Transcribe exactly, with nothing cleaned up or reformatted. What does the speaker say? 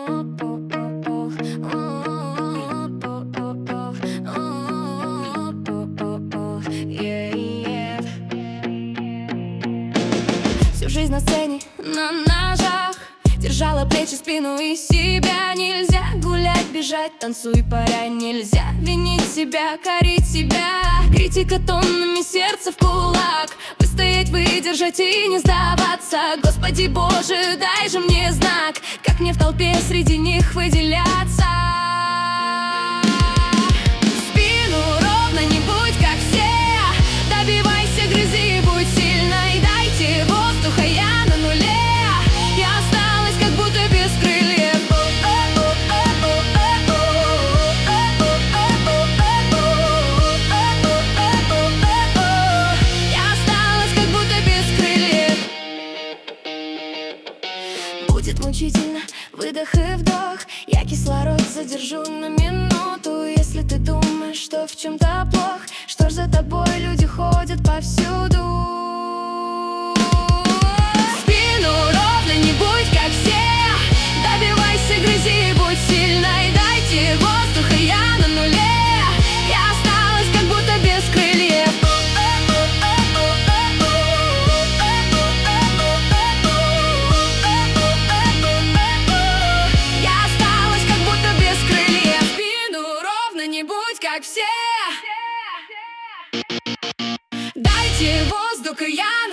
Всю жизнь на сцене, на ножах, держала плечи, спину и себя. Нельзя гулять, бежать, танцуй, паря. Нельзя винить себя, корить себя. Критика тоннами, сердце в кулак. Выстоять, выдержать и не сдаваться. Господи Боже, дай же мне знак, как мне в толпе среди них выделяться. Спину ровно, не будь как все. Добивайся, грызи, будь сильной. Дайте воздуха, я на нуле. Я осталась как будто без крыльев. Я осталась как будто без крыльев. Будет мучительно, выдох и вдох. Я кислород задержу на минуту. Если ты думаешь, что в чем-то плох, что ж за тобой люди ходят повсюду. Спину ровно, не будь как все. Добивайся, грызи, будь сильной. Дайте воздуха, я на нуле. Я осталась как будто без крыльев. Я осталась как будто без крыльев. Спину ровно, не будь как все. Дайте воздуха, я